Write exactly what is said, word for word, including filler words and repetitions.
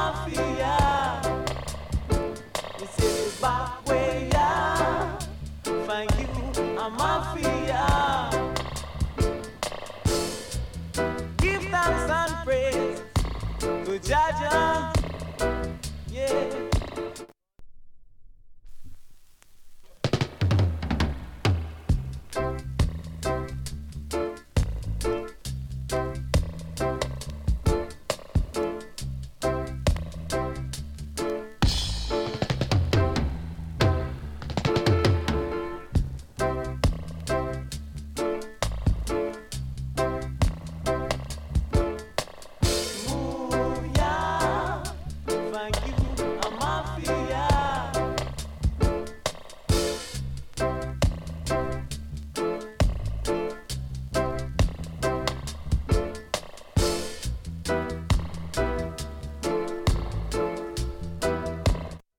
mafia. This is the back way, yeah. Thank you, a mafia. Give thanks and praise to Jaja, yeah. Thank you.